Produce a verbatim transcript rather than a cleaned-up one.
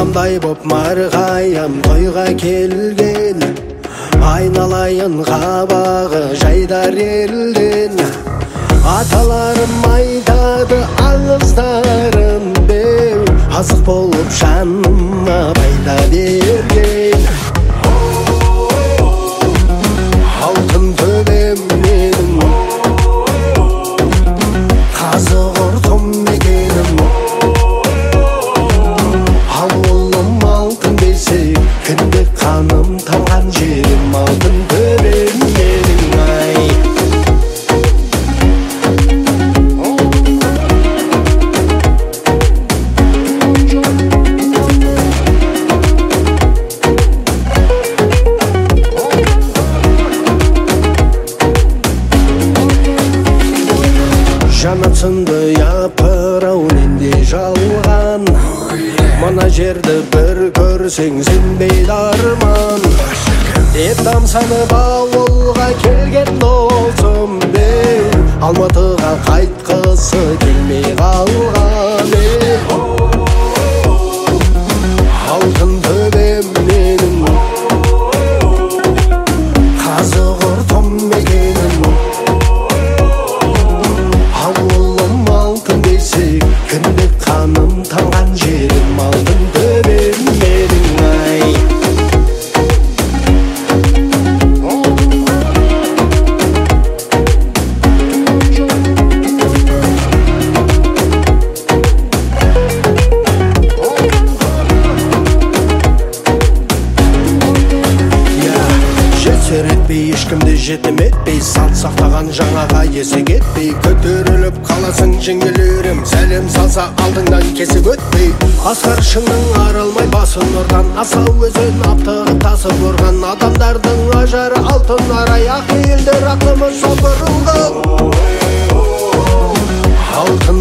адамдай боп марғайам тойға келген, айналайын қабағы жайдар елден. Аталарым айтады аңыздарын беу, азық болып жаныма пайда берген. Алтын төбем менің, қазық ұртым мекенім. Ауылым алтын десек, кіндік қаным тамған жерім. Алтын төбем менің ай. Жанатсынды япырау ненде жалған, мына жерді бір көрсең сенбейді арман. Деп тамсанып ауылға келген досым беу, Алматыға қайтқысы келмей қалған. Алтын төбем менің, қазық ұртым мекенім. Ауылым алтын десек, кіндік қаным тамған жерім. Алтын төбем менің ай. Жетсер етпей, ешкімді жетім етпей, салт сақтаған жаңаға есек етпей, көтеріліп қаласың жеңгелерім, сәлем салса алдыңдан кесіп өтпей. Асқар шыңның аралмай басын ұрған, асау өзен аптығып тасып ұрған, адамдардың ажары алтын арай, ақ елдер ақымыз сопырылған. Алтын